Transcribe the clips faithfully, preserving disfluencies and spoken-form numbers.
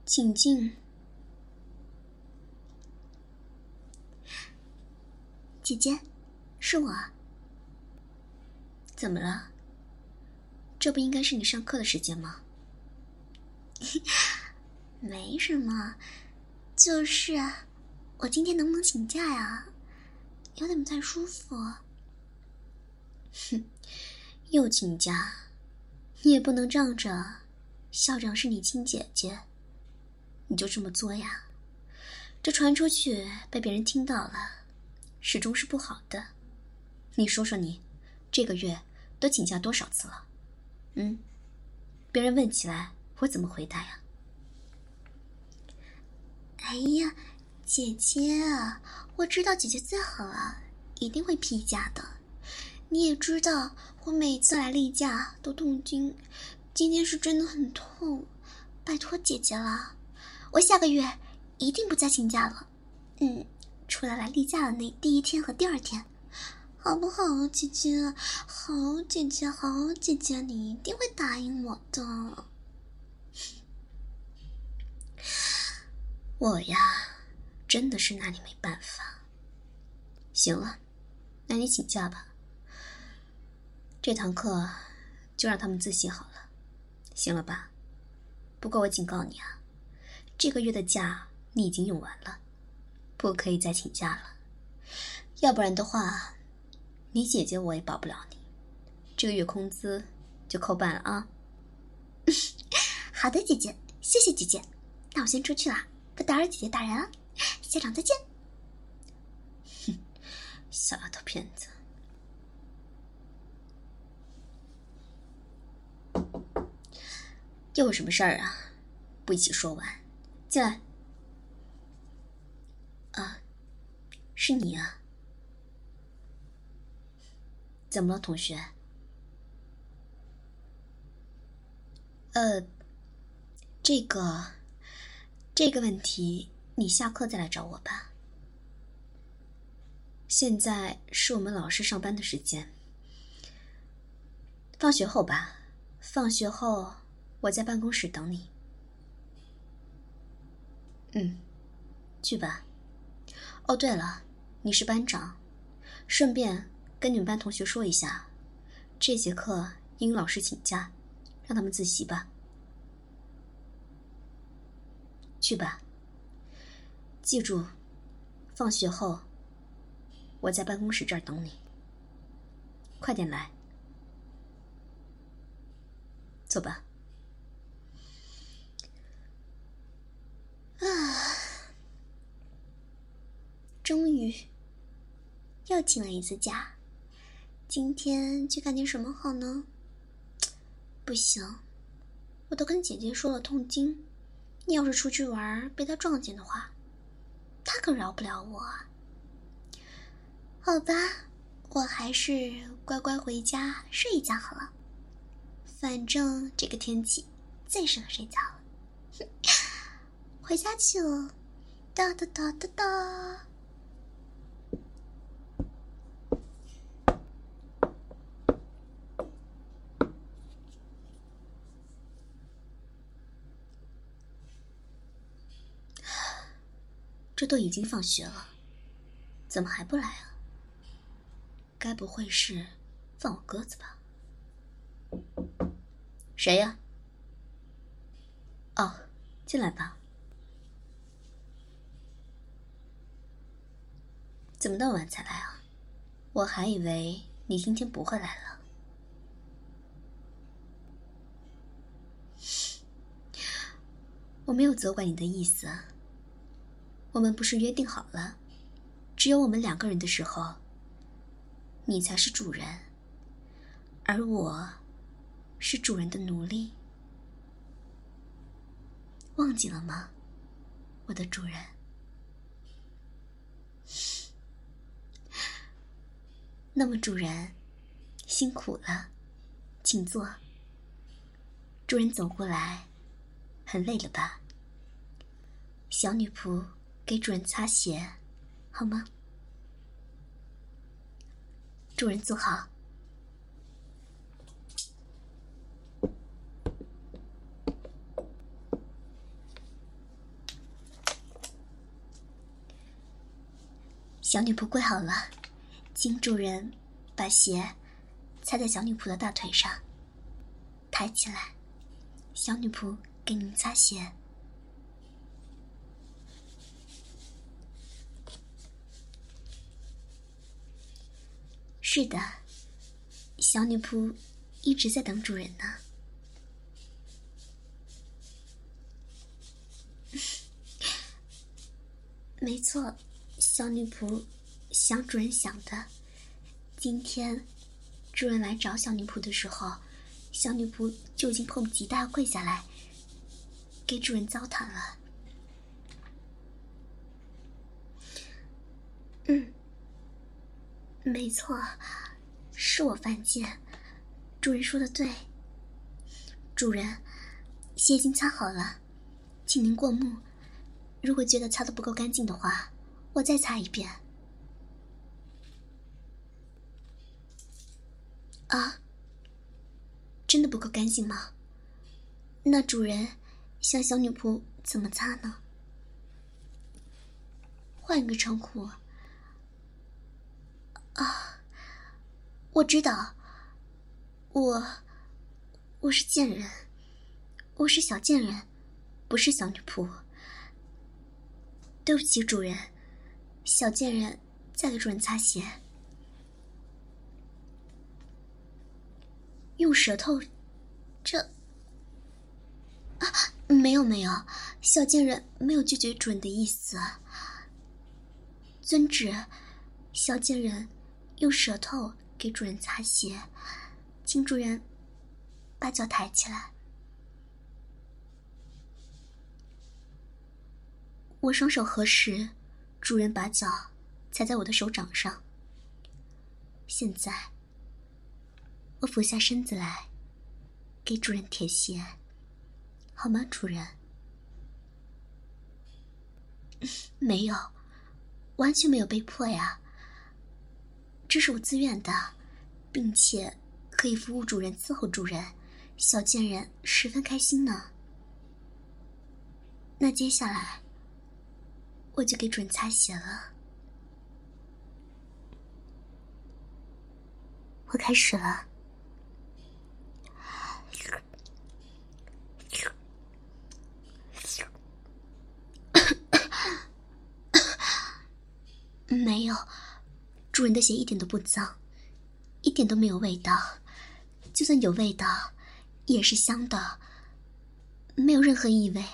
请进。 姐姐，是我。 怎么了？这不应该是你上课的时间吗？ 没什么，就是我今天能不能请假呀？有点不太舒服。 哼，又请假，你也不能仗着校长是你亲姐姐，你就这么作呀？这传出去被别人听到了，始终是不好的。你说说你，这个月都请假多少次了？嗯，别人问起来，我怎么回答呀？ 哎呀，姐姐啊，我知道姐姐最好了，一定会批假的。你也知道，我每次来例假都痛经，今天是真的很痛，拜托姐姐了，我下个月一定不再请假了。嗯，除了来例假的那第一天和第二天，好不好，姐姐？好姐姐，好姐姐，你一定会答应我的。 我呀，真的是拿你没办法。行了，那你请假吧。这堂课就让他们自习好了，行了吧？不过我警告你啊，这个月的假你已经用完了，不可以再请假了。要不然的话，你姐姐我也保不了你，这个月工资就扣半了啊。 好的，姐姐，谢谢姐姐。那我先出去了，不打扰姐姐大人啊。校长再见。 哼，小丫头片子。又有什么事儿啊？不一起说完，进来。啊，是你啊？怎么了，同学？呃，这个，这个问题你下课再来找我吧。现在是我们老师上班的时间，放学后吧。放学后我在办公室等你。嗯，去吧。哦，对了，你是班长，顺便跟你们班同学说一下，这节课英语老师请假，让他们自习吧。去吧。记住，放学后我在办公室这儿等你，快点来。走吧。 啊，终于又请了一次假，今天去干点什么好呢？不行，我都跟姐姐说了痛经，你要是出去玩被她撞见的话，她可饶不了我啊。好吧，我还是乖乖回家睡一觉好了，反正这个天气最适合睡觉了。回家去了，哒哒哒哒哒。 这都已经放学了，怎么还不来啊？该不会是放我鸽子吧？谁呀？哦，进来吧。怎么那么晚才来啊？我还以为你今天不会来了。我没有责怪你的意思。我们不是约定好了，只有我们两个人的时候，你才是主人，而我是主人的奴隶。忘记了吗，我的主人？那么主人，辛苦了，请坐。主人走过来，很累了吧？小女仆给主人擦鞋，好吗？主人坐好。 小女仆跪好了，请主人把鞋踩在小女仆的大腿上，抬起来，小女仆给您擦鞋。是的，小女仆一直在等主人呢。没错，小女仆像主人想的，今天主人来找小女仆的时候，小女仆就已经迫不及待跪下来给主人糟蹋了。嗯，没错，是我犯贱，主人说的对。主人，鞋已经擦好了，请您过目，如果觉得擦得不够干净的话，我再擦一遍。啊，真的不够干净吗？那主人想小女仆怎么擦呢？换一个称呼。啊，我知道，我我是贱人，我是小贱人，不是小女仆。对不起，主人，小贱人再给主人擦鞋。用舌头，这啊，没有没有，小贱人没有拒绝主人的意思。遵旨，小贱人用舌头给主人擦鞋，请主人把脚抬起来。我双手合十，主人把脚踩在我的手掌上。现在我俯下身子来给主人舔鞋，好吗，主人？没有，完全没有被迫呀，这是我自愿的，并且可以服务主人，伺候主人，小贱人十分开心呢。那接下来我就给主人擦鞋了。我开始了。没有，主人的鞋一点都不脏，一点都没有味道，就算有味道也是香的，没有任何异味。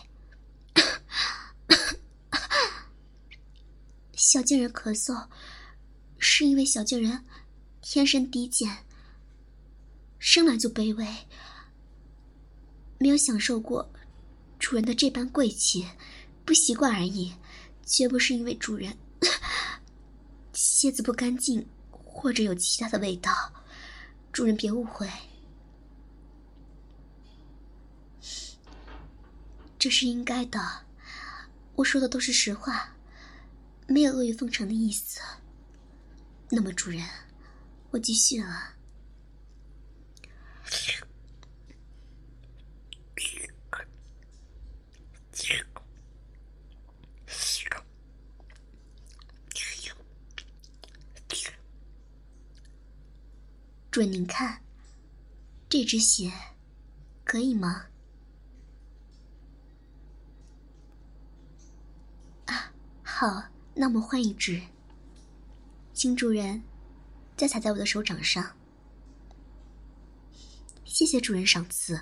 小贱人咳嗽，是因为小贱人天生低贱，生来就卑微，没有享受过主人的这般贵气，不习惯而已，绝不是因为主人鞋子不干净或者有其他的味道，主人别误会。这是应该的，我说的都是实话，没有阿谀奉承的意思。那么主人，我继续了。主人您看，这只鞋可以吗？啊，好，那我们换一只。请主人再踩在我的手掌上。谢谢主人赏赐。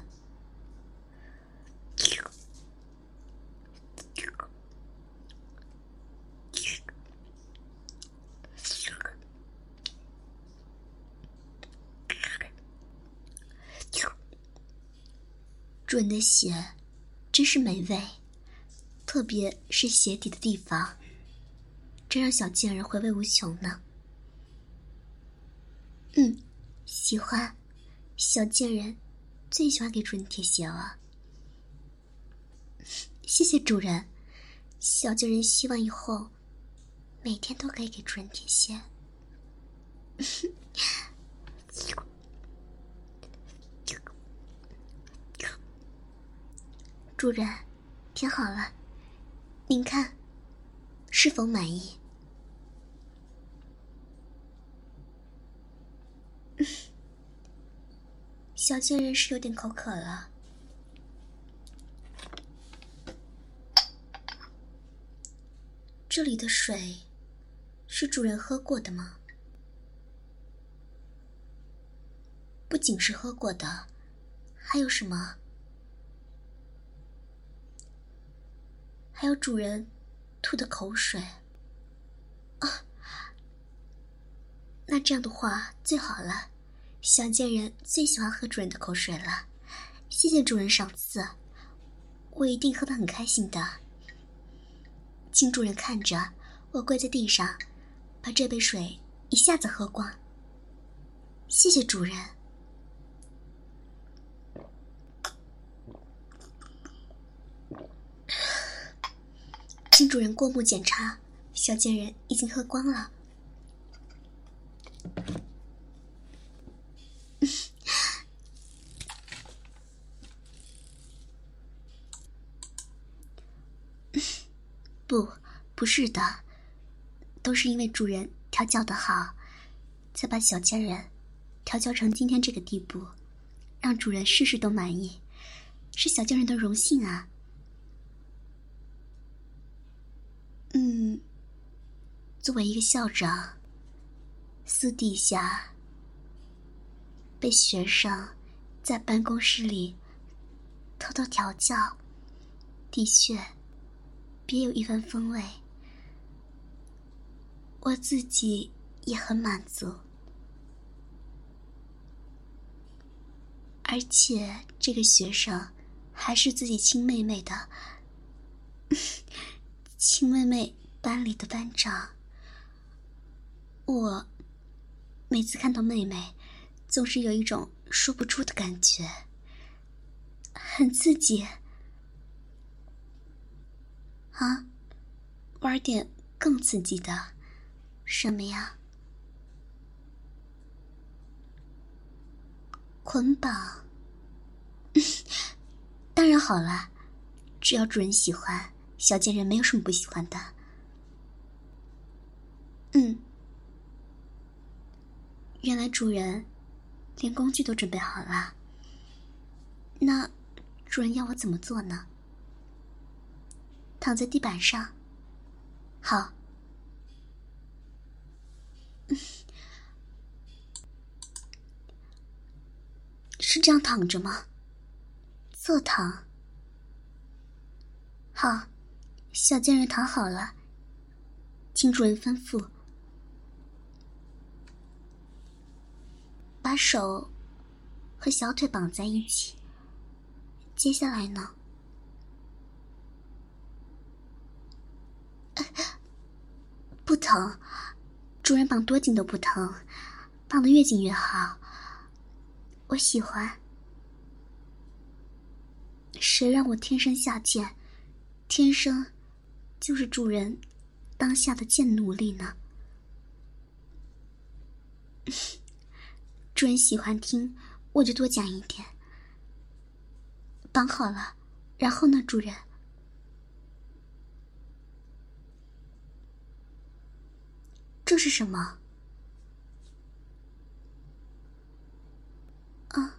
主人的鞋真是美味，特别是鞋底的地方，真让小贱人回味无穷呢。嗯，喜欢，小贱人最喜欢给主人贴鞋了。谢谢主人，小贱人希望以后每天都可以给主人贴鞋。主人，贴好了，您看，是否满意？ 小贱人是有点口渴了。这里的水是主人喝过的吗？不仅是喝过的，还有什么？还有主人吐的口水。啊，那这样的话最好了，小贱人最喜欢喝主人的口水了。谢谢主人赏赐，我一定喝得很开心的。请主人看着，我跪在地上，把这杯水一下子喝光。谢谢主人。请主人过目检查，小贱人已经喝光了。不，不是的，都是因为主人调教得好，才把小贱人调教成今天这个地步，让主人事事都满意，是小贱人的荣幸啊。嗯，作为一个校长，私底下被学生在办公室里偷偷调教，的确别有一番风味，我自己也很满足。而且这个学生还是自己亲妹妹的亲妹妹班里的班长。我每次看到妹妹，总是有一种说不出的感觉，很刺激。啊，玩点更刺激的。什么呀？捆绑。当然好了，只要主人喜欢，小贱人没有什么不喜欢的。嗯，原来主人连工具都准备好了。那主人要我怎么做呢？躺在地板上。好。是这样躺着吗？侧躺。好，小贱人躺好了，请主人吩咐。把手和小腿绑在一起。接下来呢？不疼，主人绑多紧都不疼，绑得越紧越好。我喜欢。谁让我天生下贱，天生就是主人当下的贱奴隶呢？主人喜欢听，我就多讲一点。绑好了，然后呢，主人？这是什么？啊，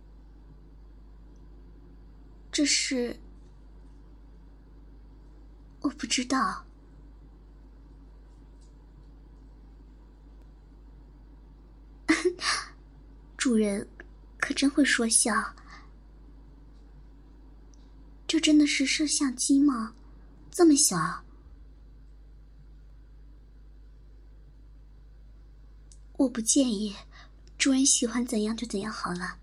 这是……我不知道。主人可真会说笑。这真的是摄像机吗？这么小？我不介意，主人喜欢怎样就怎样好了。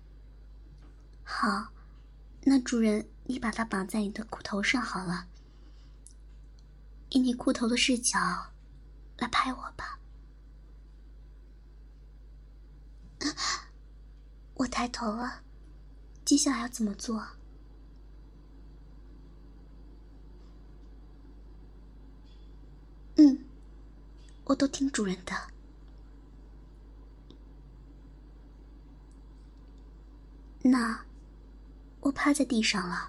好，那主人你把它绑在你的裤头上好了，以你裤头的视角来拍我吧。我抬头了，接下来要怎么做？嗯，我都听主人的。那我趴在地上了，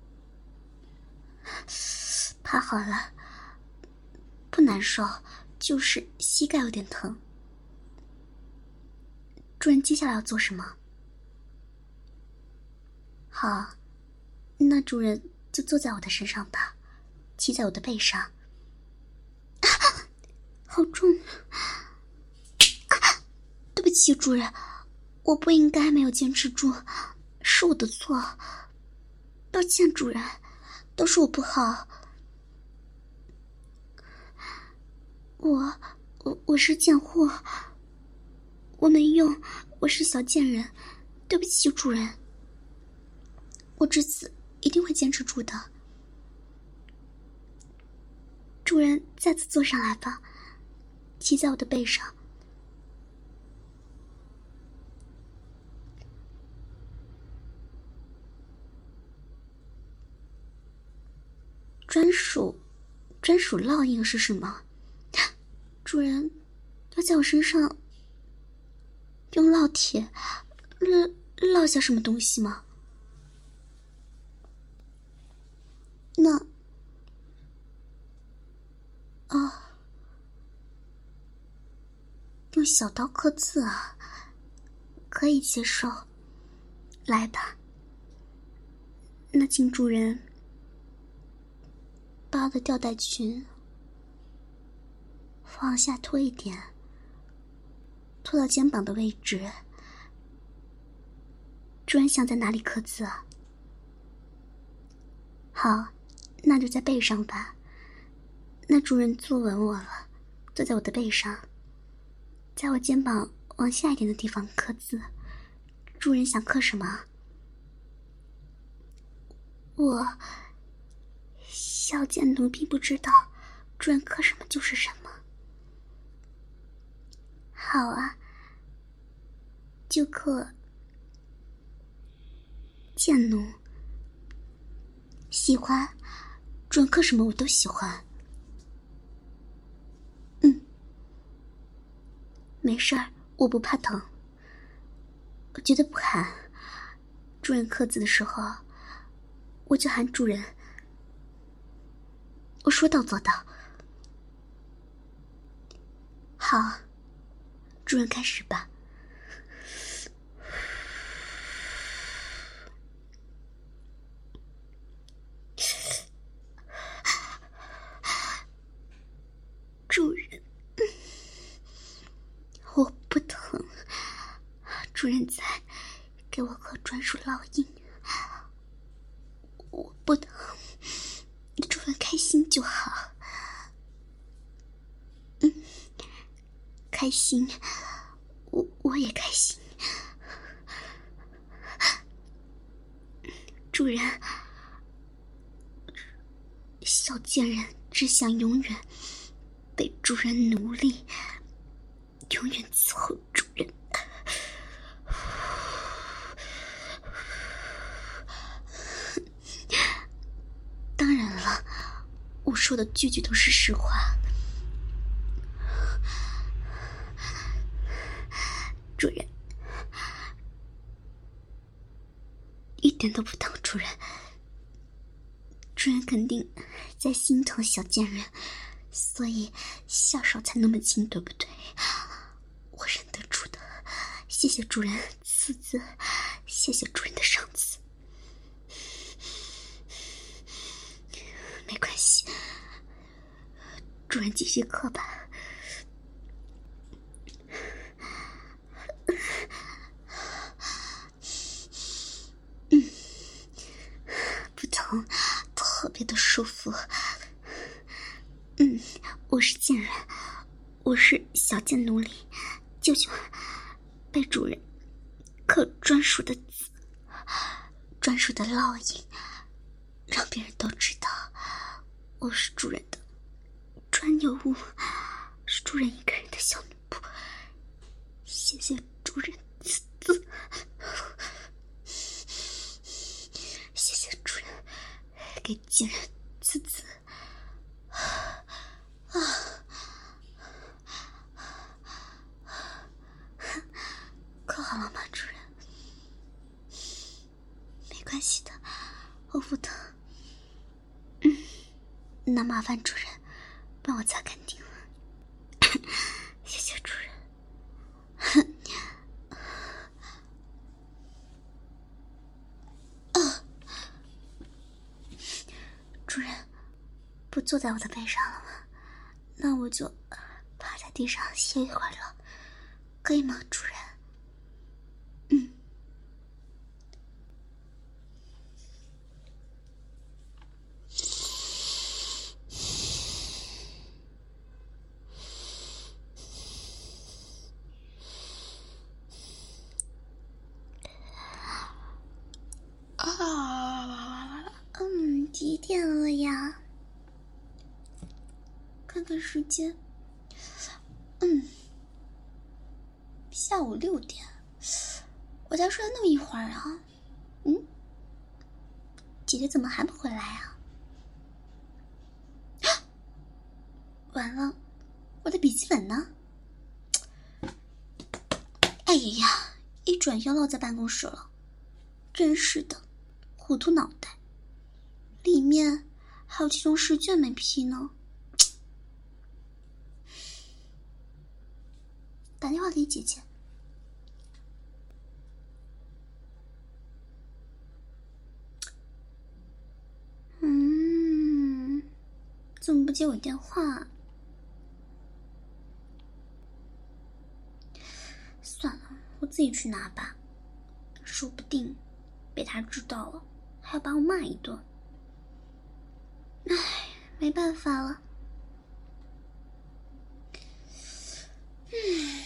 趴好了，不难受，就是膝盖有点疼。 主人接下来要做什么？好，那主人就坐在我的身上吧，骑在我的背上。啊，好重！啊，对不起，主人，我不应该没有坚持住，是我的错，抱歉，主人，都是我不好。我我我是贱货，我没用，我是小贱人，对不起，主人。我这次一定会坚持住的。主人，再次坐上来吧，骑在我的背上。专属专属烙印是什么？主人要在我身上用烙铁烙烙下什么东西吗？那啊，用小刀刻字啊，可以接受。来吧，那请主人把我的吊带裙往下拖一点，拖到肩膀的位置。主人想在哪里刻字啊？好，那就在背上吧。那主人坐稳我了，坐在我的背上，在我肩膀往下一点的地方刻字。主人想刻什么？我小贱奴并不知道主人刻什么就是什么。好啊，就刻贱奴。喜欢，主人刻什么我都喜欢。嗯，没事儿，我不怕疼，我绝对不喊。主人刻字的时候，我就喊主人。我说到做到。好，主人开始吧。主人，我不疼，主人在给我刻专属烙印，我不疼，主人开心就好。嗯，开心，我我也开心。主人，小贱人只想永远被主人奴隶，永远伺候主人。当然了，我说的句句都是实话。主人，一点都不疼。主人，主人肯定在心疼小贱人，所以下手才那么轻，对不对？我忍得住的。谢谢主人赐字，谢谢主人的赏赐。没关系，主人继续刻吧。嗯，不疼，特别的舒服。嗯，我是贱人，我是小贱奴隶，就喜欢被主人刻专属的字，专属的烙印，让别人都知道我是主人的专有物，是主人一个人的小奴仆。谢谢主人赐字，谢谢主人给贱人赐字。啊，刻好了吗，主人？没关系的，我不疼。嗯，那麻烦主人帮我擦干净了。谢谢主人。 坐在我的背上了吗？那我就趴在地上歇一会儿了，可以吗，主人？嗯。啊，嗯，几点了呀？看看时间，嗯，下午六点。我才睡了那么一会儿啊，嗯，姐姐怎么还不回来啊？完了，我的笔记本呢？哎呀，一转腰落在办公室了，真是的，糊涂脑袋。里面还有期中试卷没批呢。打电话给姐姐。嗯，怎么不接我电话？算了，我自己去拿吧，说不定被他知道了，还要把我骂一顿。唉，没办法了。嗯。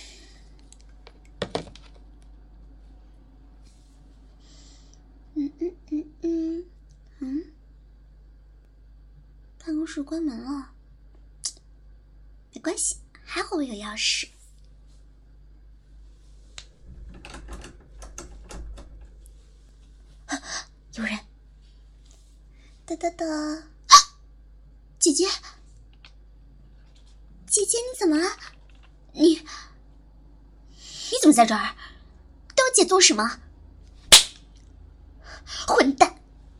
嗯嗯嗯嗯嗯，办公室关门了，没关系，还好我有钥匙。啊，有人！哒哒哒！啊，姐姐，姐姐你怎么了？你你怎么在这儿？对我姐做什么？混蛋！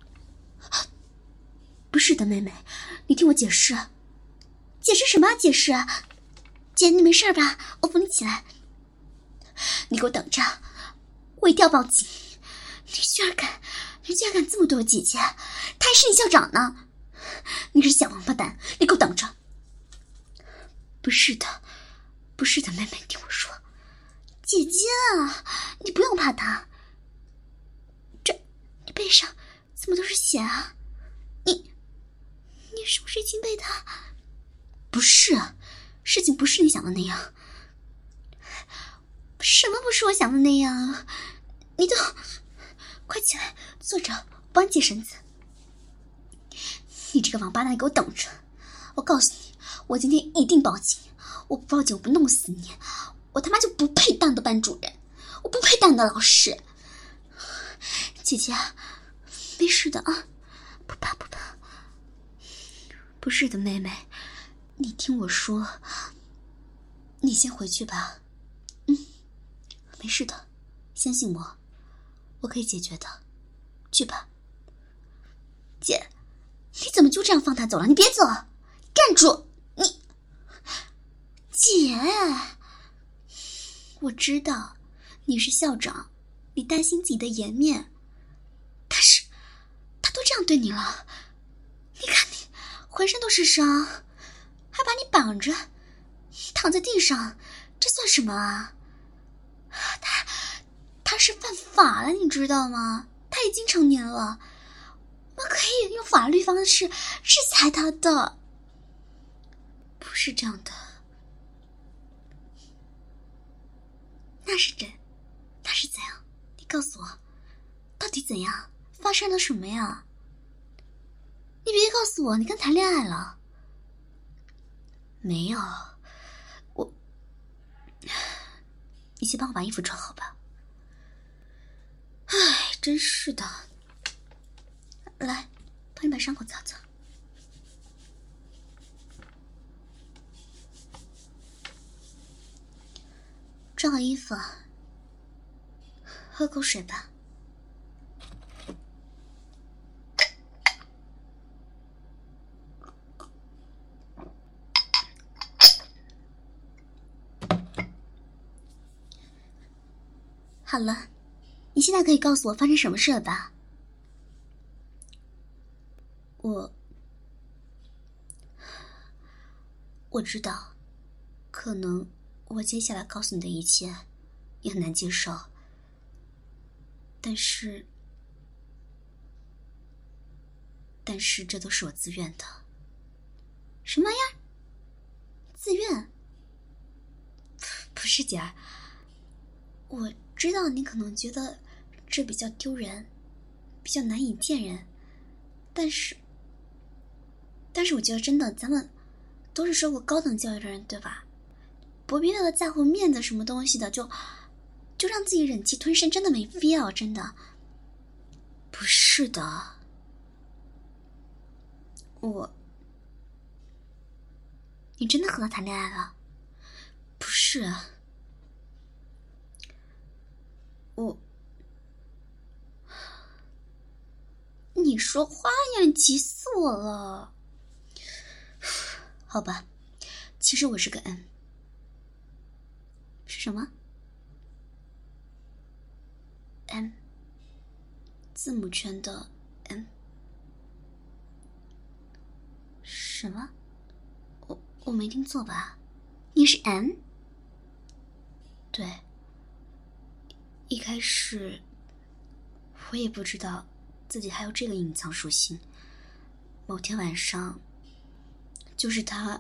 不是的，妹妹，你听我解释。解释什么啊？解释？姐，你没事吧？我扶你起来。你给我等着，我一定要报警！你居然敢，你居然敢这么对我姐姐！她还是你校长呢！你个小王八蛋！你给我等着！不是的，不是的，妹妹，听我说，姐姐啊，你不用怕她。这，你背上怎么都是血啊？你，你是不是已经被他？不是，事情不是你想的那样。什么不是我想的那样？你都快起来坐着，我帮你解绳子。你这个王八蛋，给我等着！我告诉你，我今天一定报警！我不报警，我不弄死你！我他妈就不配当的班主任，我不配当你的老师。姐姐，没事的啊，不怕不怕。不是的，妹妹，你听我说，你先回去吧。嗯，没事的，相信我，我可以解决的。去吧。姐，你怎么就这样放他走了？你别走，站住！你，姐，我知道你是校长，你担心自己的颜面，但是他都这样对你了，你看你浑身都是伤，还把你绑着躺在地上，这算什么啊？他他是犯法了，你知道吗？他已经成年了，我们可以用法律方式制裁他的。不是这样的，那是真，那是怎样？你告诉我，到底怎样？发生了什么呀？你别告诉我你跟谈恋爱了。没有，我，你先帮我把衣服穿好吧。唉，真是的。来，帮你把伤口擦擦。穿好衣服，喝口水吧。好了，你现在可以告诉我发生什么事了吧？我我知道，可能我接下来告诉你的一切也很难接受，但是，但是这都是我自愿的。 什么玩意儿？自愿？ 不是姐儿，我知道你可能觉得这比较丢人，比较难以见人，但是，但是我觉得真的，咱们都是受过高等教育的人，对吧？不必为了在乎面子什么东西的，就就让自己忍气吞声，真的没必要，真的。不是的，我， 你真的和他谈恋爱了？ 不是啊，我，你说话呀，你急死我了。好吧，其实我是个 N。 是什么 ？N， 字母圈的 N。 什么？ 我我没听错吧？ 你是 N？ 对。一开始我也不知道自己还有这个隐藏属性。某天晚上，就是他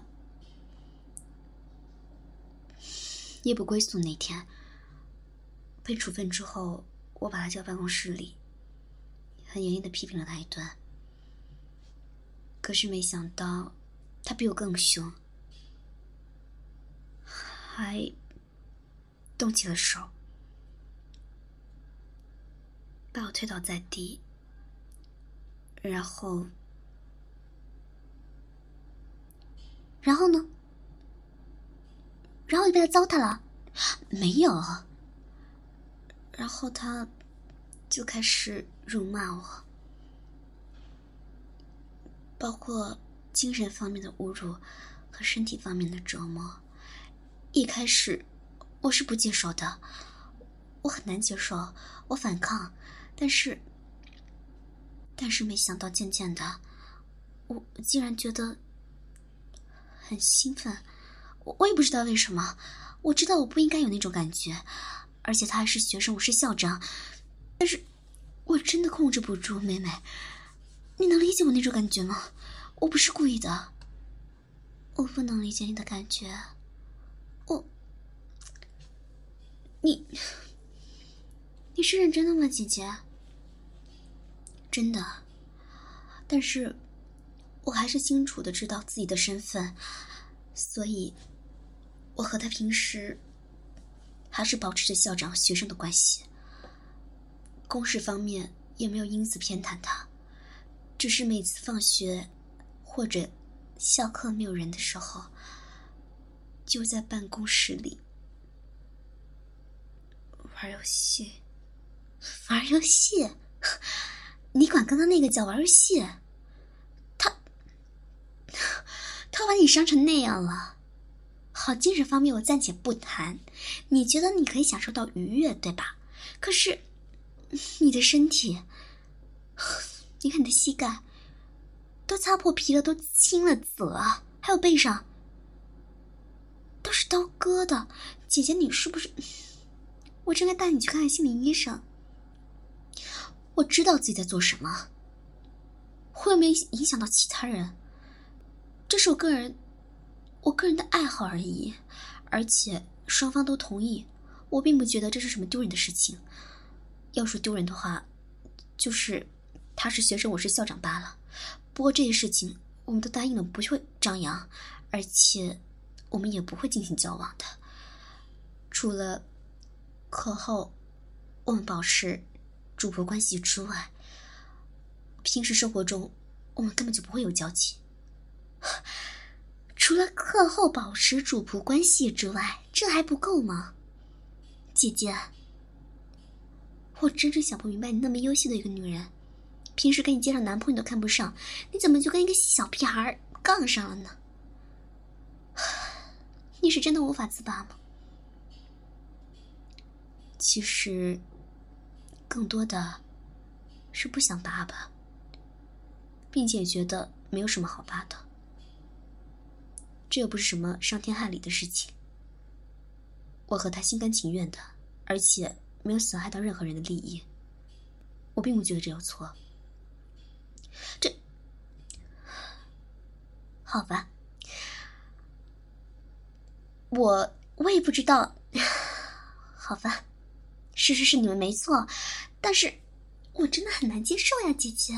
夜不归宿那天，被处分之后，我把他叫办公室里，很严厉的批评了他一顿。可是没想到他比我更凶，还动起了手，把我推倒在地，然后然后呢？然后就被他糟蹋了？ 没有。然后他就开始辱骂我，包括精神方面的侮辱和身体方面的折磨。一开始我是不接受的，我很难接受，我反抗，但是但是没想到渐渐的，我竟然觉得很兴奋。我我也不知道为什么，我知道我不应该有那种感觉，而且他还是学生，我是校长，但是我真的控制不住。妹妹，你能理解我那种感觉吗？我不是故意的。我不能理解你的感觉。我，你，你是认真的吗，姐姐？真的，但是我还是清楚的知道自己的身份，所以我和他平时还是保持着校长和学生的关系，公事方面也没有因此偏袒他，只是每次放学或者校课没有人的时候，就在办公室里玩游戏。 玩游戏？你管刚刚那个叫玩游戏？他他把你伤成那样了。好，精神方面我暂且不谈，你觉得你可以享受到愉悦，对吧？可是你的身体，你看你的膝盖都擦破皮了，都青了紫了，还有背上都是刀割的。姐姐，你是不是……我真该带你去看看心理医生。 我知道自己在做什么，会有没有影响到其他人？这是我个人我个人的爱好而已，而且双方都同意，我并不觉得这是什么丢人的事情。要说丢人的话，就是他是学生，我是校长罢了。不过这些事情我们都答应了，不会张扬，而且我们也不会进行交往的。除了课后我们保持主仆关系之外，平时生活中我们根本就不会有交集。 除了课后保持主仆关系之外，这还不够吗？姐姐，我真是想不明白，你那么优秀的一个女人，平时跟你介绍男朋友都看不上，你怎么就跟一个小屁孩杠上了呢？你是真的无法自拔吗？ 其实更多的是不想拔吧，并且觉得没有什么好拔的。 这又不是什么伤天害理的事情。我和他心甘情愿的，而且没有损害到任何人的利益，我并不觉得这有错。 这，好吧，我我也不知道，好吧，事实是你们没错，但是我真的很难接受呀，姐姐。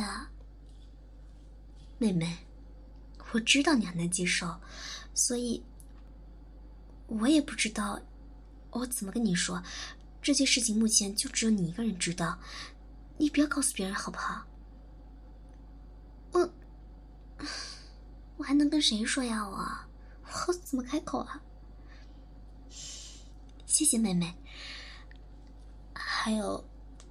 妹妹，我知道你很难接受，所以我也不知道我怎么跟你说。这件事情目前就只有你一个人知道，你不要告诉别人好不好？ 我我还能跟谁说呀？我我怎么开口啊？ 谢谢妹妹。还有，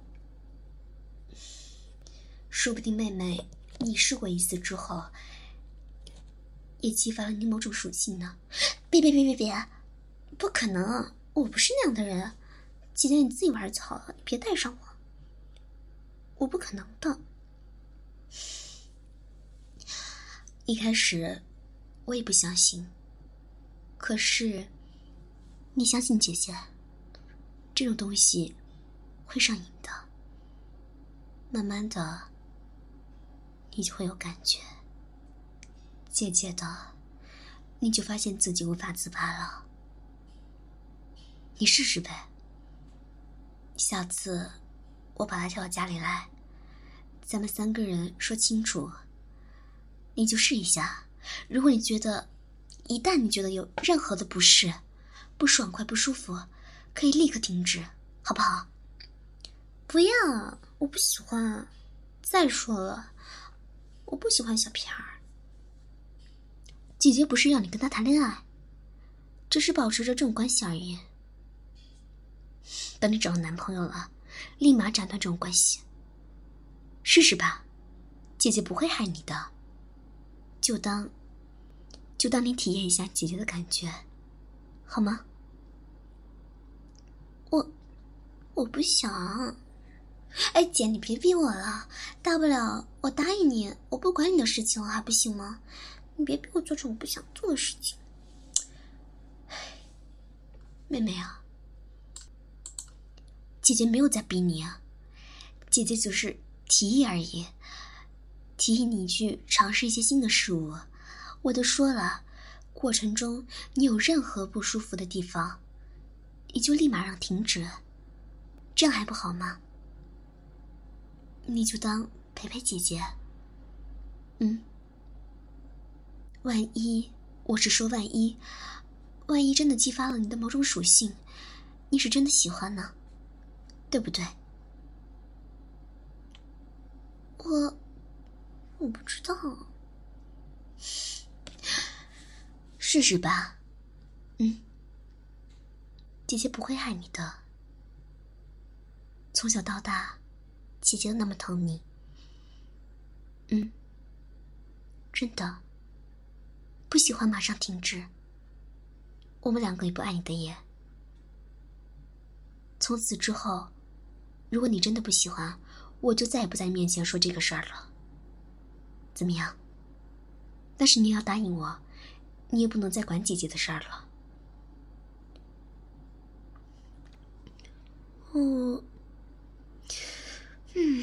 说不定妹妹你试过一次之后，也激发了你某种属性呢。 别别别别别，不可能，我不是那样的人。姐姐你自己玩就好了，你别带上我。我不可能的。 一开始我也不相信，可是你相信姐姐，这种东西会上瘾的，慢慢的你就会有感觉，渐渐的你就发现自己无法自拔了。你试试呗，下次我把他叫到家里来，咱们三个人说清楚，你就试一下。如果你觉得，一旦你觉得有任何的不适、不爽快、不舒服，可以立刻停止，好不好？ 不要，我不喜欢。再说了，我不喜欢小片儿。 姐姐不是要你跟他谈恋爱，只是保持着这种关系而已。等你找到男朋友了，立马斩断这种关系。试试吧，姐姐不会害你的。就当，就当你体验一下姐姐的感觉，好吗？ 我，我不想。哎，姐，你别逼我了，大不了我答应你，我不管你的事情了，还不行吗？你别逼我做这种不想做的事情。 妹妹啊，姐姐没有在逼你啊，姐姐只是提议而已，提议你去尝试一些新的事物。我都说了，过程中你有任何不舒服的地方，你就立马让停止，这样还不好吗？你就当陪陪姐姐。嗯，万一，我是说万一，万一真的激发了你的某种属性，你是真的喜欢呢，对不对？ 我我不知道， 试试吧。嗯，姐姐不会害你的，从小到大姐姐都那么疼你。嗯，真的，不喜欢马上停止，我们两个也不爱你的耶。从此之后，如果你真的不喜欢，我就再也不在你面前说这个事儿了，怎么样？但是你要答应我，你也不能再管姐姐的事儿了。 我，嗯，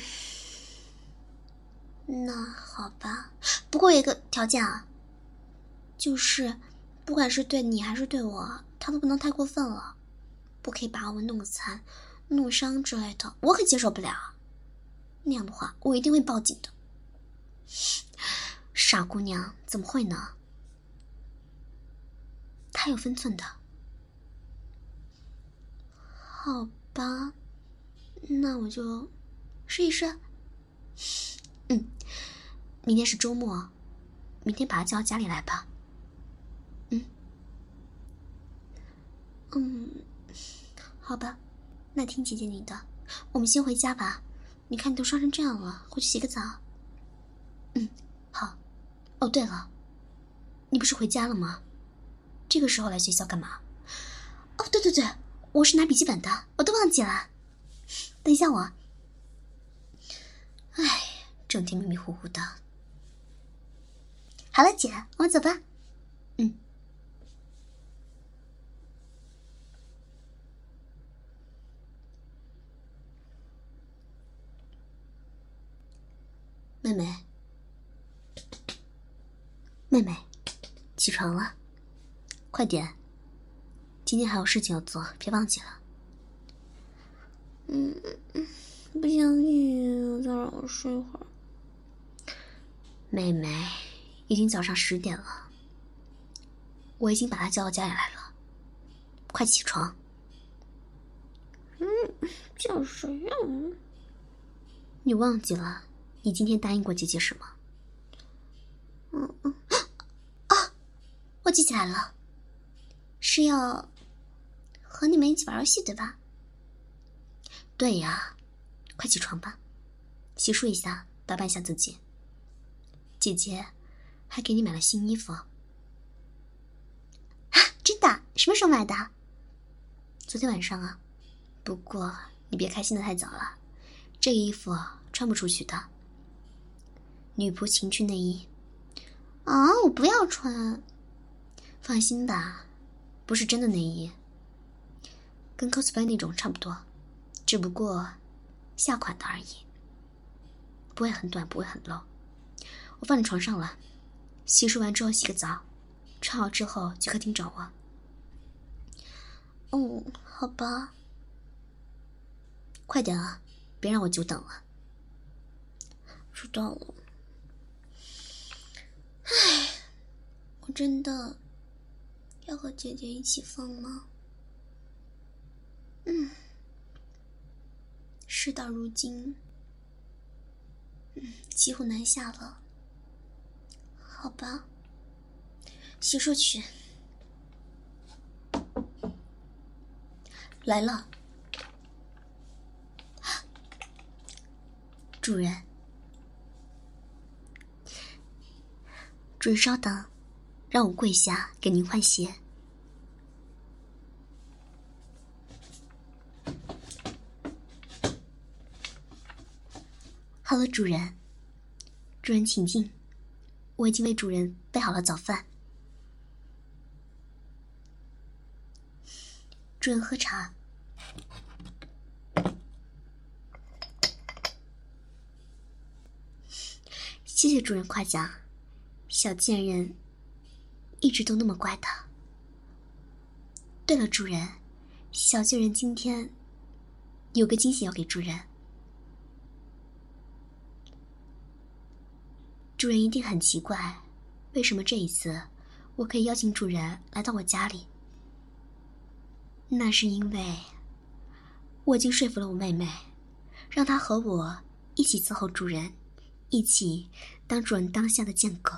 那好吧。不过有一个条件啊，就是不管是对你还是对我，他都不能太过分了，不可以把我弄残、弄伤之类的，我可接受不了。那样的话，我一定会报警的。 傻姑娘，怎么会呢？他有分寸的。 好吧，那我就试一试。 嗯，明天是周末，明天把他叫到家里来吧。嗯， 嗯，好吧，那听姐姐你的，我们先回家吧。你看你都伤成这样了，回去洗个澡。 嗯，好。哦，对了，你不是回家了吗？这个时候来学校干嘛？ 哦，对对对，我是拿笔记本的，我都忘记了。等一下我。 唉，整天迷迷糊糊的。 好了，姐，我们走吧。 嗯， 妹妹，妹妹，起床了，快点，今天还有事情要做，别忘记了。 嗯，不相信，再让我睡会儿。 妹妹，已经早上十点了，我已经把她叫到家里来了，快起床。 嗯，叫谁呀？ 你忘记了，你今天答应过姐姐什么？ 嗯嗯啊，我记起来了，是要和你们一起玩游戏，对吧？ 对呀，快起床吧，洗漱一下，打扮一下自己。姐姐还给你买了新衣服。 啊，真的？什么时候买的？ 昨天晚上啊。不过你别开心的太早了，这个衣服穿不出去的。女仆情趣内衣。 啊，我不要穿。 放心吧，不是真的内衣，跟 cosplay 那种差不多，只不过下款的而已，不会很短，不会很露。我放你床上了，洗漱完之后洗个澡，穿好之后去客厅找我。 嗯，好吧。 快点啊，别让我久等了。 知道了。唉，我真的要和姐姐一起放吗？嗯，事到如今，嗯，骑虎难下了。好吧，洗漱去。 来了。主人，主人稍等，让我跪下给您换鞋。好了，主人。主人请进，我已经为主人备好了早饭。主人喝茶。谢谢主人夸奖，小贱人一直都那么乖的。对了，主人，小贱人今天有个惊喜要给主人。主人一定很奇怪，为什么这一次我可以邀请主人来到我家里？那是因为我已经说服了我妹妹，让她和我一起伺候主人，一起当主人当下的贱狗。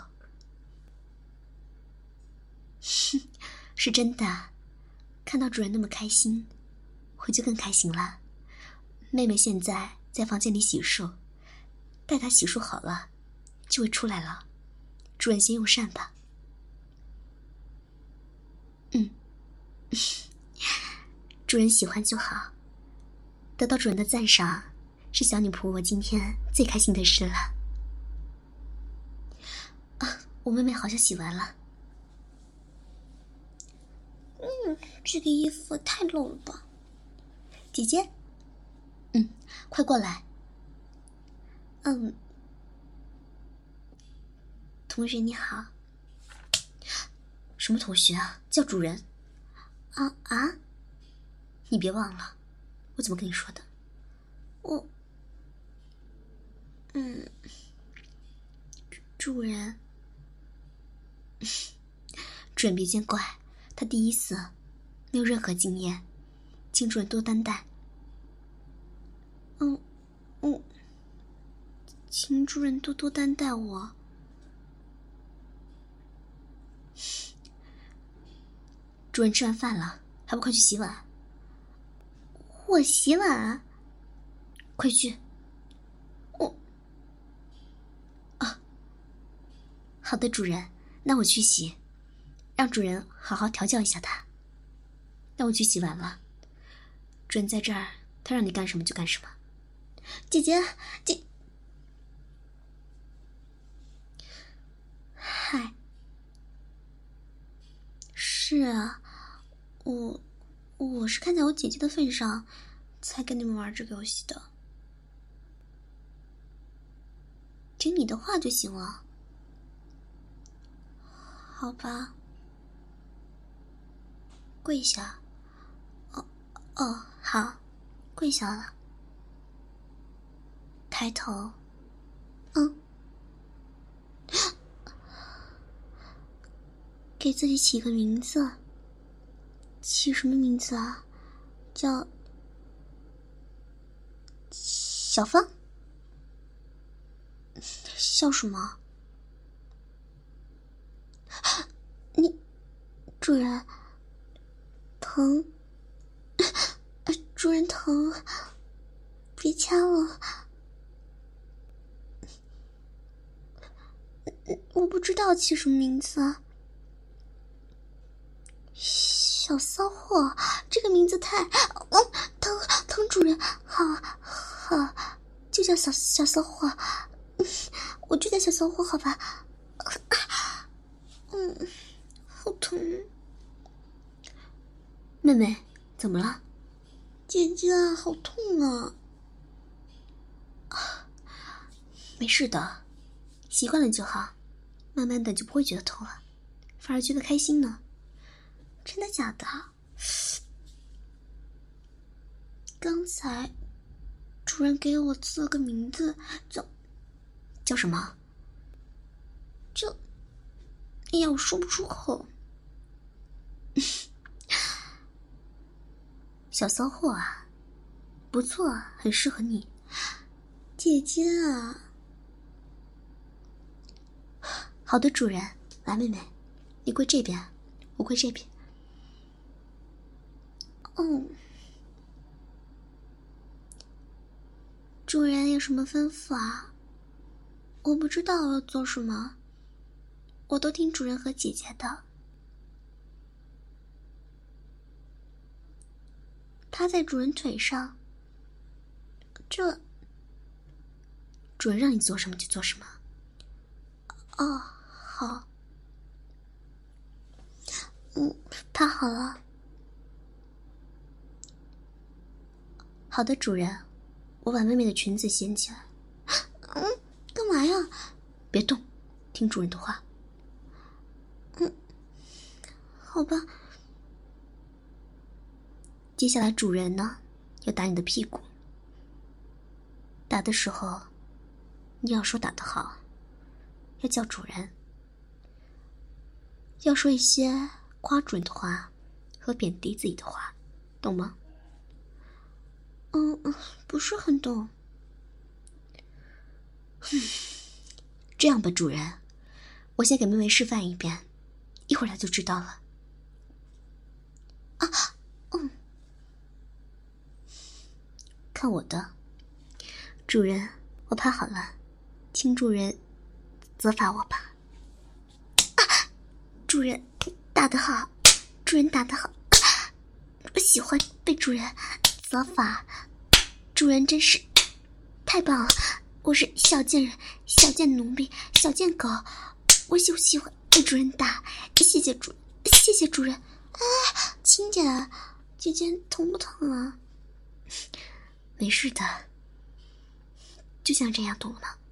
哼，是真的，看到主人那么开心，我就更开心了。妹妹现在在房间里洗漱，待她洗漱好了就会出来了。主人先用膳吧。嗯，主人喜欢就好，得到主人的赞赏是小女仆我今天最开心的事了。啊，我妹妹好像洗完了。 嗯，这个衣服太露了吧。 姐姐，嗯，快过来。 嗯，同学你好。 什么同学啊？叫主人。 啊啊！ 你别忘了，我怎么跟你说的？ 我，嗯，主人。 主人别见怪，他第一次，没有任何经验，请主人多担待。 嗯嗯，请主人多多担待我。 主人吃完饭了，还不快去洗碗？ 我洗碗？ 快去。 我…… 啊，好的，主人，那我去洗，让主人好好调教一下他。那我去洗碗了。主人在这儿，他让你干什么就干什么。 姐姐，姐，嗨，是啊，我我是看在我姐姐的份上，才跟你们玩这个游戏的。 听你的话就行了。好吧。跪下。哦哦，好，跪下了。抬头。嗯。给自己起个名字。起什么名字啊？叫小芳？笑什么？你主人疼，主人疼，别掐了。我不知道起什么名字啊。小骚货，这个名字太……哦，疼疼，主人，好好，就叫小小骚货，我就叫小骚货，好吧？嗯，好疼。 妹妹，怎么了？ 姐姐，好痛啊！ 没事的，习惯了就好，慢慢的就不会觉得痛了，反而觉得开心呢。 真的假的？刚才主人给我赐了个名字，叫叫什么？ 就……哎呀，我说不出口。 小骚货啊，不错，很适合你。 姐姐啊。 好的，主人，来，妹妹，你跪这边，我跪这边。 哦，主人有什么吩咐啊？我不知道要做什么，我都听主人和姐姐的。趴在主人腿上，这主人让你做什么就做什么。 哦，好。嗯，趴好了。 好的，主人，我把妹妹的裙子掀起来。 嗯，干嘛呀？ 别动，听主人的话。 嗯，好吧。 接下来主人呢，要打你的屁股。打的时候，你要说打得好，要叫主人，要说一些夸主人的话和贬低自己的话，懂吗？ 嗯，不是很懂。 这样吧，主人，我先给妹妹示范一遍，一会儿她就知道了。 啊，嗯， 看我的，主人，我趴好了，请主人责罚我吧。 啊，主人打得好，主人打得好，我喜欢被主人责罚，主人真是太棒了！我是小贱人，小贱奴婢，小贱狗，我喜不喜欢被主人打？谢谢主，谢谢主人。哎，亲姐，姐姐疼不疼啊？ 没事的，就像这样，懂了吗？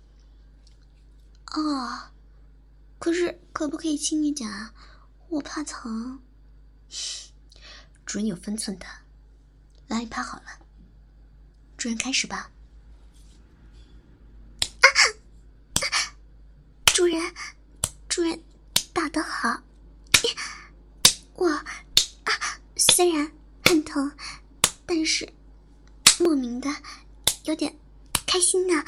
哦，可是可不可以轻一点啊？我怕疼。 主人有分寸的。来，你趴好了，主人开始吧。 啊！主人，主人打得好。我啊，虽然很疼，但是莫名的有点开心呢。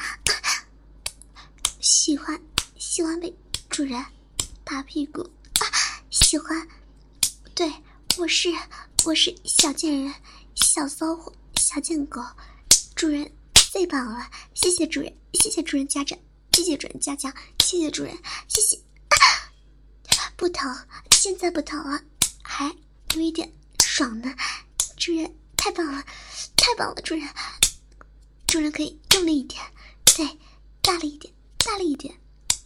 喜欢喜欢被主人打屁股啊！喜欢，对，我是我是小贱人，小骚货，小贱狗，主人最棒了！谢谢主人，谢谢主人家长，谢谢主人家长，谢谢主人，谢谢。啊，不疼，现在不疼了，还有一点爽呢。主人太棒了，太棒了，主人，主人可以用力一点，对，大力一点，大力一点。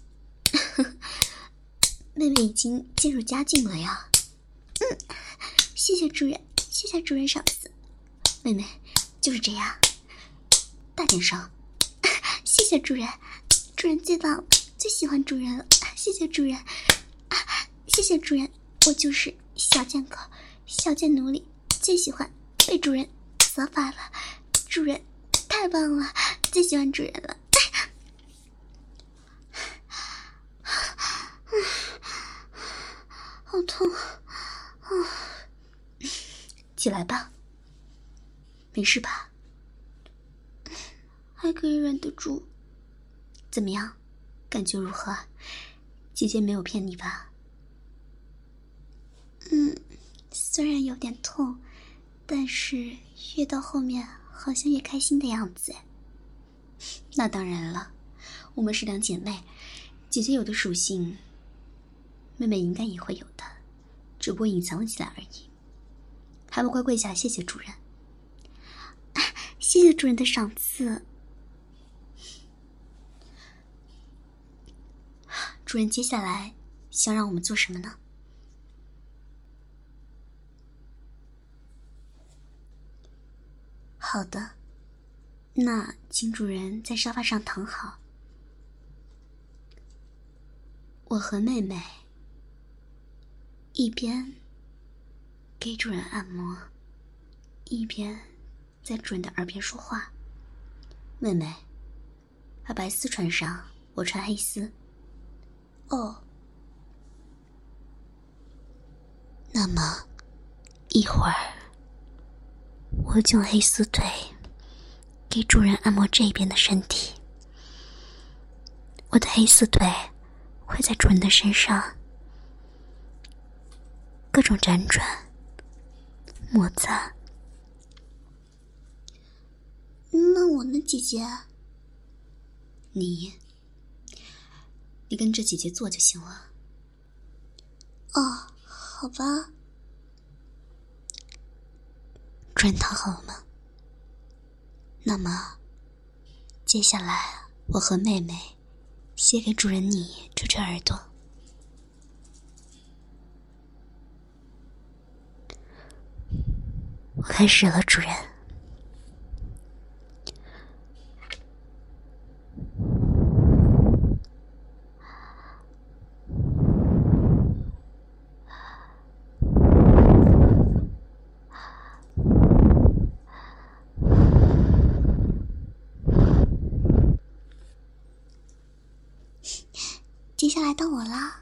妹妹已经渐入佳境了呀。 嗯，谢谢主人，谢谢主人赏赐。 妹妹就是这样，大点声。 谢谢主人， 主人最棒，最喜欢主人了，谢谢主人，啊，谢谢主人，我就是小贱狗，小贱奴隶，最喜欢被主人责罚了，主人太棒了，最喜欢主人了。好痛啊！ 起来吧，没事吧？ 还可以忍得住。 怎么样，感觉如何？姐姐没有骗你吧？ 嗯，虽然有点痛，但是越到后面好像越开心的样子。 那当然了，我们是两姐妹，姐姐有的属性，妹妹应该也会有的，只不过隐藏了起来而已。还不快跪下谢谢主人。 谢谢主人的赏赐。 主人接下来想让我们做什么呢？好的，那请主人在沙发上躺好，我和妹妹一边给主人按摩，一边在主人的耳边说话。妹妹，把白丝穿上，我穿黑丝。 哦。 那么，一会儿我就用黑丝腿给主人按摩这边的身体。我的黑丝腿会在主人的身上各种辗转摩擦。 那我呢，姐姐？ 你你跟着姐姐做就行了。 哦，好吧。 主人躺好了吗？那么接下来我和妹妹先给主人你吹吹耳朵。我开始了，主人。 接下来到我啦。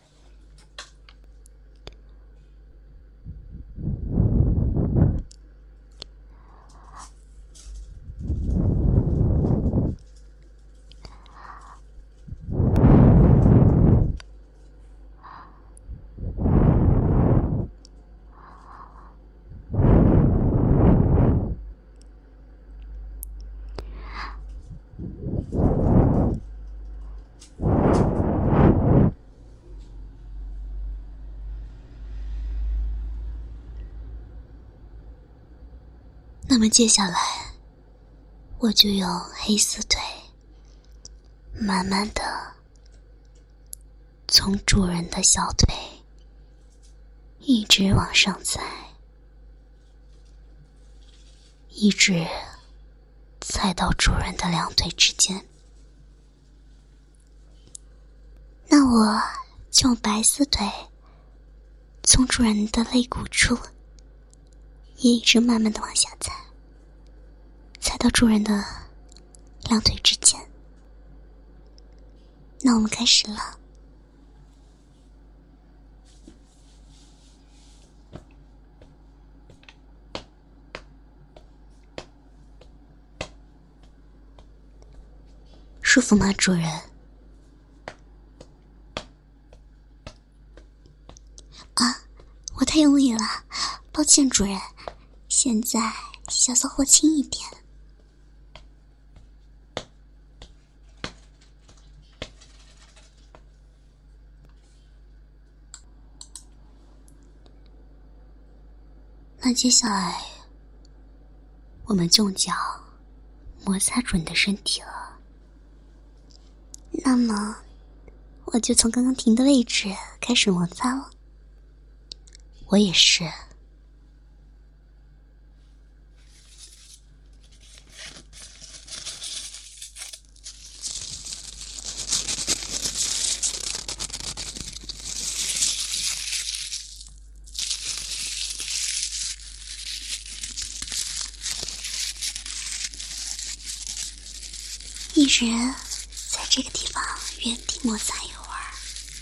那么接下来我就用黑丝腿慢慢的从主人的小腿一直往上踩，一直踩到主人的两腿之间。 那我就用白丝腿从主人的肋骨处也一直慢慢的往下踩，踩到主人的两腿之间。那我们开始了。 舒服吗，主人？ 啊，我太用力了，抱歉主人，现在小骚货轻一点。 那接下来我们就用脚摩擦主人的身体了。 那么我就从刚刚停的位置开始摩擦了。 我也是。 一人在这个地方原地摩擦一会儿，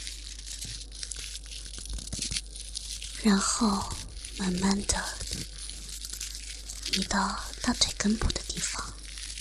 然后慢慢的移到大腿根部的地方。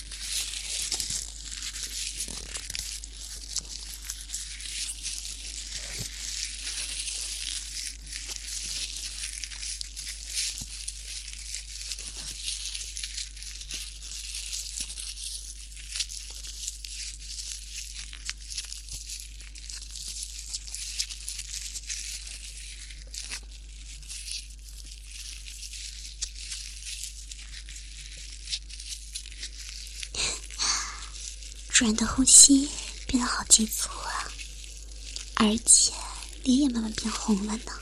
主人的呼吸变得好急促啊，而且脸也慢慢变红了呢。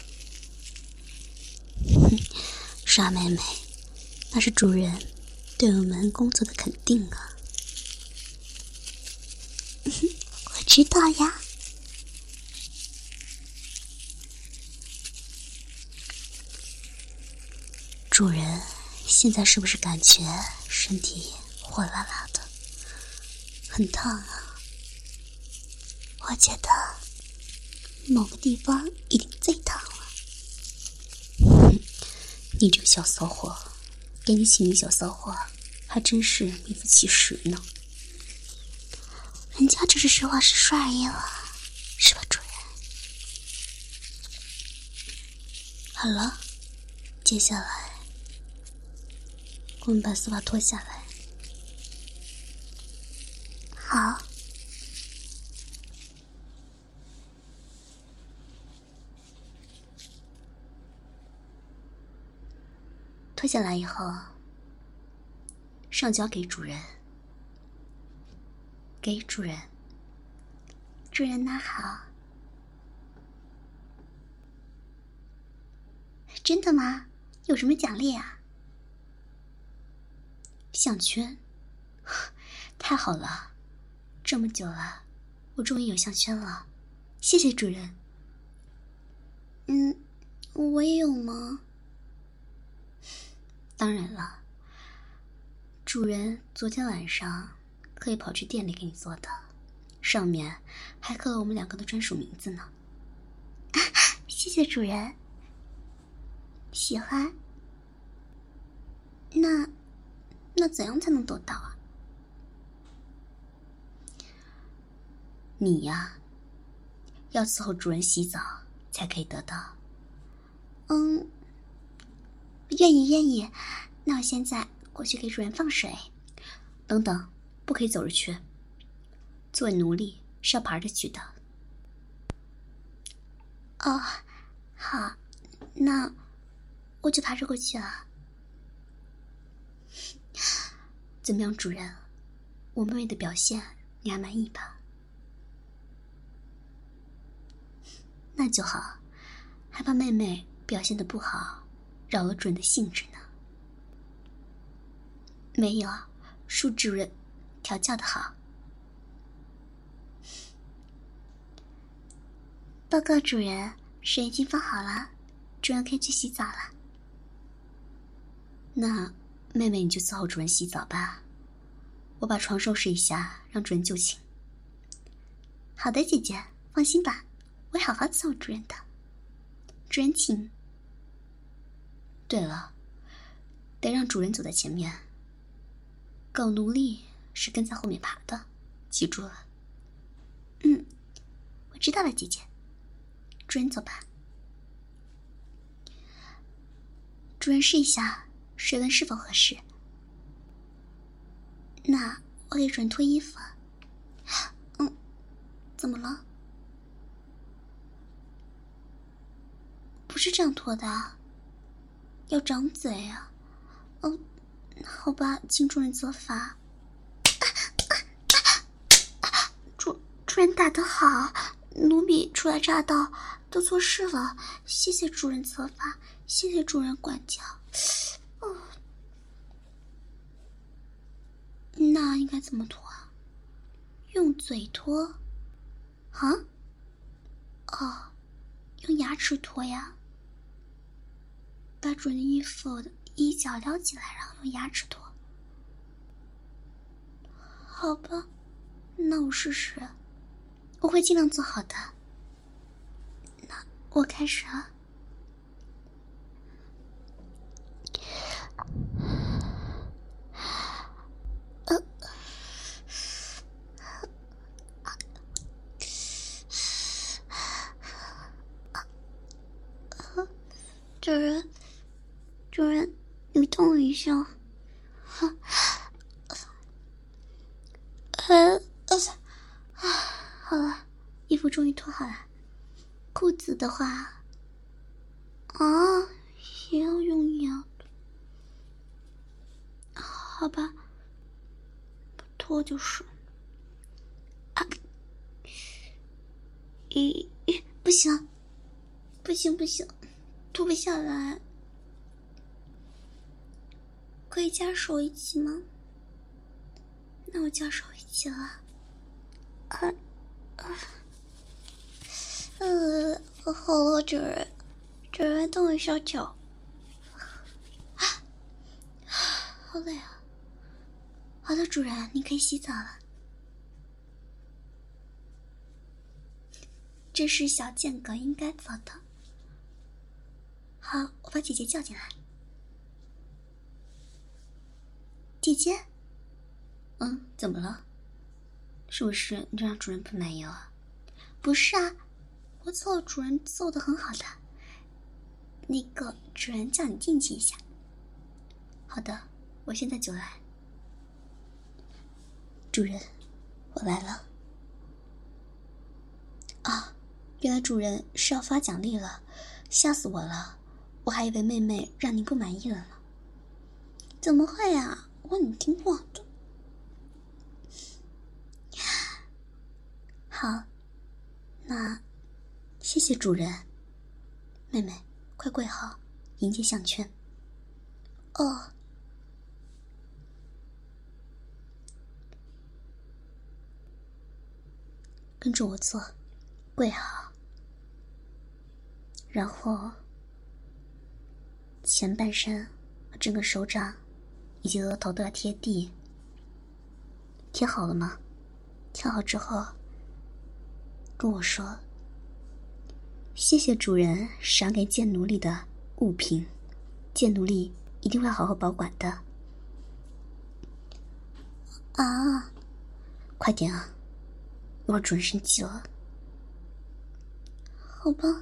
哼，傻妹妹，那是主人对我们工作的肯定啊。我知道呀。主人，现在是不是感觉身体火辣辣的？很烫啊，我觉得某个地方一定最烫了。哼，你这个小骚货，给你起名小骚货，还真是名副其实呢。人家只是实话实说而已了，是吧，主人？好了，接下来我们把丝袜脱下来。好。脱下来以后，上交给主人。给主人。主人拿好。真的吗？有什么奖励啊？项圈。太好了，这么久了，我终于有项圈了，谢谢主人。嗯，我也有吗？当然了，主人昨天晚上特意跑去店里给你做的，上面还刻了我们两个的专属名字呢。啊，谢谢主人。喜欢？那那怎样才能得到啊？你呀，要伺候主人洗澡才可以得到。嗯，愿意愿意。那我现在过去给主人放水。等等，不可以走着去。作为奴隶是要爬着去的。哦，好，那我就爬着过去了。怎么样，主人？我妹妹的表现你还满意吧？那就好，还怕妹妹表现得不好，扰了主人的兴致呢。没有，恕主人调教的好。报告主人，水已经放好了，主人可以去洗澡了。那妹妹你就伺候主人洗澡吧，我把床收拾一下，让主人就寝。好的，姐姐，放心吧，我会好好伺候主人的。主人请。对了，得让主人走在前面，狗奴隶是跟在后面爬的，记住了。嗯，我知道了，姐姐。主人走吧。主人试一下水温是否合适。那我给主人脱衣服。嗯，怎么了？不是这样脱的，要张嘴啊。哦，好吧，请主人责罚。主主人打得好，奴婢初来乍到，都错事了，谢谢主人责罚，谢谢主人管教。哦，那应该怎么脱啊？用嘴脱？啊？哦，用牙齿脱呀。把主人的衣服的衣角撩起来，然后用牙齿脱。好吧， 那我试试，我会尽量做好的。那我开始了。呃，主人，主人，你动了一下。呃呃，啊，好了，衣服终于脱好了。裤子的话，啊，也要用一样的。好吧，不脱就是。啊，咦，不行，不行不行，脱不下来。可以加手一起吗？那我加手一起了。啊啊，呃，好了，主人，主人动一下脚。啊，好累啊。好的，主人，你可以洗澡了。这是小贱狗应该做的。好，我把姐姐叫进来。姐姐， 嗯，怎么了？是不是你让主人不满意了？ 不是啊，我做主人做的很好的。那个主人叫你进去一下。 好的，我现在就来。主人，我来了。啊，原来主人是要发奖励了，吓死我了！我还以为妹妹让您不满意了呢。 怎么会啊？我你听我的。 好，那谢谢主人。妹妹，快跪好，迎接项圈。 哦。 跟着我做，跪好，然后前半身和整个手掌以及额头都要贴地。贴好了吗？贴好之后跟我说，谢谢主人赏给贱奴隶的物品，贱奴隶一定会好好保管的。 啊， 快点啊，一会儿主人生气了。 好吧，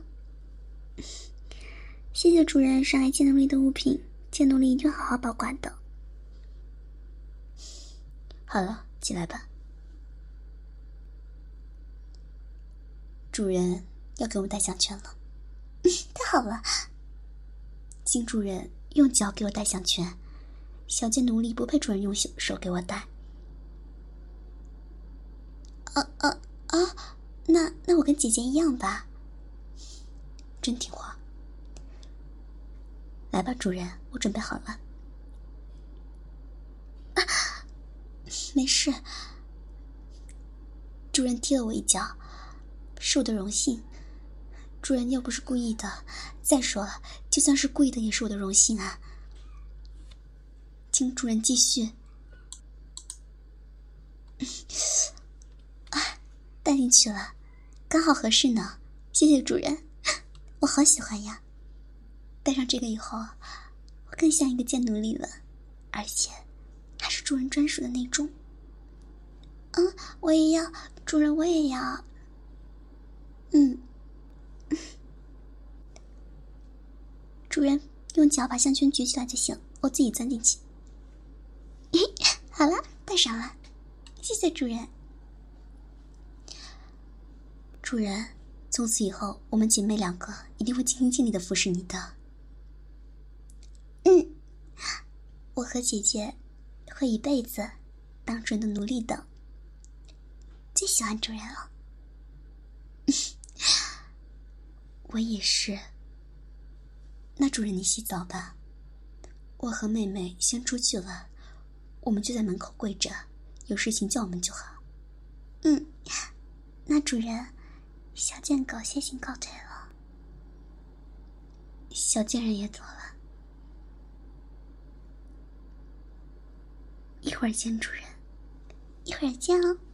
谢谢主人赏给贱奴隶的物品，贱奴隶一定会好好保管的。 好了，起来吧。主人要给我们戴项圈了。 太好了。 新主人用脚给我戴项圈，小贱奴隶不配主人用手给我戴。 啊啊啊！那那我跟姐姐一样吧。 真听话。来吧，主人，我准备好了。 啊，没事。 主人踢了我一脚，是我的荣幸。主人又不是故意的，再说了，就算是故意的也是我的荣幸啊。请主人继续。 啊，带进去了，刚好合适呢。谢谢主人，我好喜欢呀。 戴上这个以后，我更像一个贱奴隶了，而且还是主人专属的那种。 嗯，我也要，主人我也要。嗯。 主人用脚把项圈举起来就行，我自己钻进去。 好了，戴上了，谢谢主人。 主人，从此以后我们姐妹两个一定会尽心尽力的服侍你的。 嗯，我和姐姐会一辈子当主人的奴隶的。最喜欢主人了。 我也是。那主人你洗澡吧，我和妹妹先出去了，我们就在门口跪着，有事情叫我们就好。 嗯，那主人，小贱狗先行告退了。 小贱人也走了。一会儿见，主人。 一会儿见哦。